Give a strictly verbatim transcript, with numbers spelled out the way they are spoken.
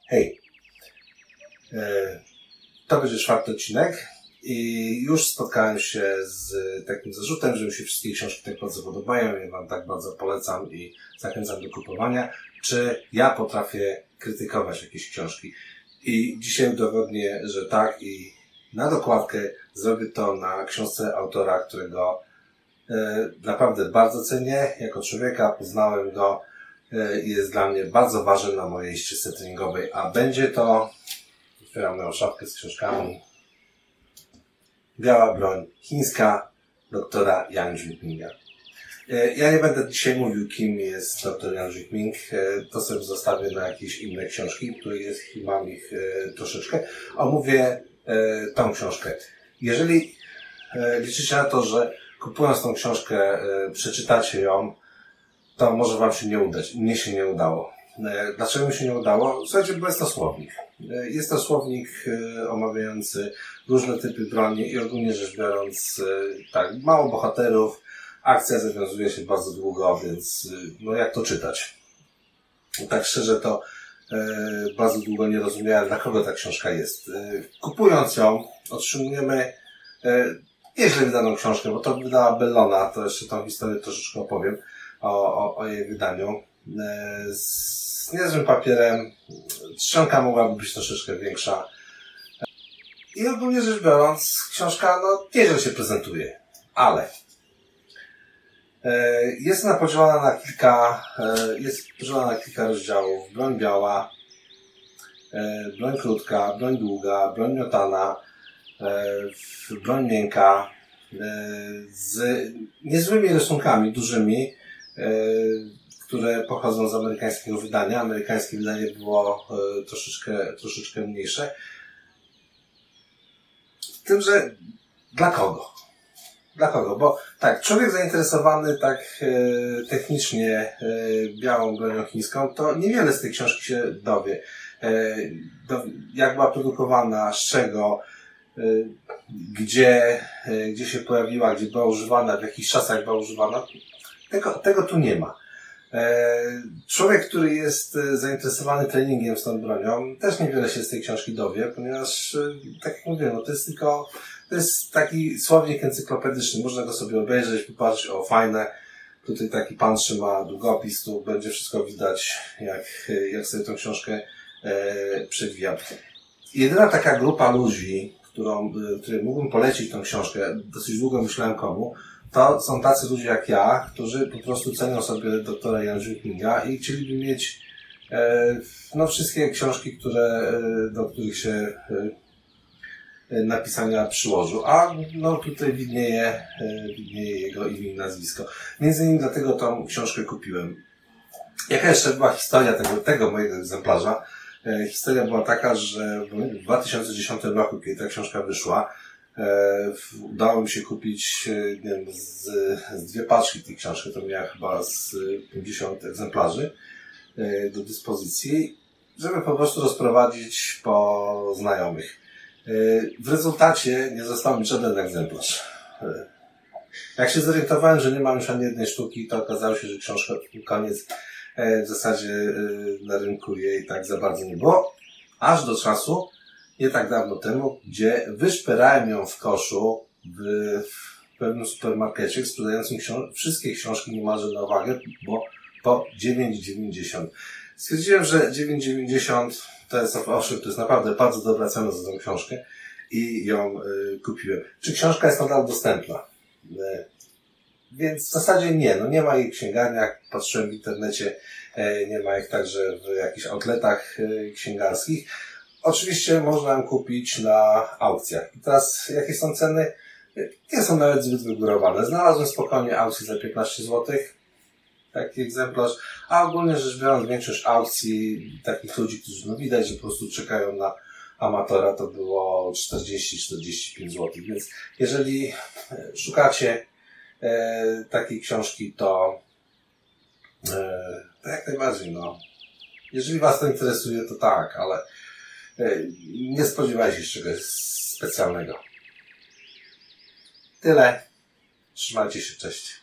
Hej, to będzie czwarty odcinek i już spotkałem się z takim zarzutem, że mi się wszystkie książki tak bardzo podobają i Wam tak bardzo polecam i zachęcam do kupowania. Czy ja potrafię krytykować jakieś książki? I dzisiaj udowodnię, że tak, i na dokładkę zrobię to na książce autora, którego e, naprawdę bardzo cenię. Jako człowieka poznałem go i jest dla mnie bardzo ważny na mojej ścieżce treningowej, a będzie to, otwieram moją szafkę z książkami, Biała broń chińska doktora Yang Jikminga. Ja nie będę dzisiaj mówił, kim jest doktor Yang Jikming, to sobie zostawię na jakieś inne książki, które jest, mam ich troszeczkę. Omówię tą książkę. Jeżeli liczycie na to, że kupując tą książkę przeczytacie ją, to może Wam się nie udać. Mnie się nie udało. Dlaczego mi się nie udało? Słuchajcie, bo jest to słownik. Jest to słownik omawiający różne typy broni i ogólnie rzecz biorąc, tak, mało bohaterów, akcja zawiązuje się bardzo długo, więc no jak to czytać? Tak szczerze to bardzo długo nie rozumiałem, dla kogo ta książka jest. Kupując ją, otrzymujemy nieźle wydaną książkę, bo to wydała Bellona, to jeszcze tą historię troszeczkę opowiem. O, o, o jej wydaniu. Z niezłym papierem. Trzonka mogłaby być troszeczkę większa. I ogólnie rzecz biorąc, książka no nieźle się prezentuje. Ale jest ona podzielona na kilka, jest podzielona na kilka rozdziałów. Broń biała, broń krótka, broń długa, broń miotana, broń miękka, z niezłymi rysunkami, dużymi, które pochodzą z amerykańskiego wydania. Amerykańskie wydanie było troszeczkę, troszeczkę mniejsze. Z tym, że dla kogo? Dla kogo? Bo tak, człowiek zainteresowany tak e, technicznie e, białą bronią chińską, to niewiele z tej książki się dowie. E, do, jak była produkowana, z czego, e, gdzie, e, gdzie się pojawiła, gdzie była używana, w jakich czasach była używana. Tego, tego tu nie ma. Człowiek, który jest zainteresowany treningiem z tą bronią, też niewiele się z tej książki dowie, ponieważ, tak jak mówię, no to jest tylko, to jest taki słownik encyklopedyczny. Można go sobie obejrzeć, popatrzeć, o fajne. Tutaj taki pan trzyma długopis, tu będzie wszystko widać, jak, jak sobie tą książkę e, przewijam. Jedyna taka grupa ludzi, którą, której mógłbym polecić tą książkę, dosyć długo myślałem komu, to są tacy ludzie jak ja, którzy po prostu cenią sobie doktora Yang Jikminga i chcieliby mieć e, no, wszystkie książki, które, e, do których się e, napisania przyłożył. A no tutaj widnieje, e, widnieje jego imię i nazwisko. Między innymi dlatego tą książkę kupiłem. Jaka jeszcze była historia tego, tego mojego egzemplarza? E, historia była taka, że w dwa tysiące dziesiątym roku, kiedy ta książka wyszła, udało mi się kupić, nie wiem, z, z dwie paczki tej książki, to miałem chyba z pięćdziesiąt egzemplarzy do dyspozycji, żeby po prostu rozprowadzić po znajomych. W rezultacie nie został mi żaden egzemplarz. Jak się zorientowałem, że nie mam już ani jednej sztuki, to okazało się, że książka koniec w zasadzie na rynku jej tak za bardzo nie było, aż do czasu, nie tak dawno temu, gdzie wyszperałem ją w koszu w, w pewnym supermarkecie sprzedającym książ- wszystkie książki niemalże na uwagę, bo po dziewięć dziewięćdziesiąt. Stwierdziłem, że dziewięć dziewięćdziesiąt to jest, owszem, to jest naprawdę bardzo dobra cena za tą książkę i ją y, kupiłem. Czy książka jest nadal dostępna? Y, więc w zasadzie nie, no nie ma jej w księgarniach, patrzyłem w internecie, y, nie ma ich także w jakichś outletach y, księgarskich. Oczywiście można ją kupić na aukcjach. I teraz, jakie są ceny? Nie są nawet zbyt wygórowane. Znalazłem spokojnie aukcję za piętnaście złotych. Taki egzemplarz. A ogólnie rzecz biorąc, większość aukcji takich ludzi, którzy no widać, że po prostu czekają na amatora, to było czterdzieści czterdzieści pięć złotych. Więc jeżeli szukacie e, takiej książki, to, e, to jak najbardziej, no. Jeżeli Was to interesuje, to tak, ale nie spodziewajcie się czegoś specjalnego. Tyle. Trzymajcie się, cześć.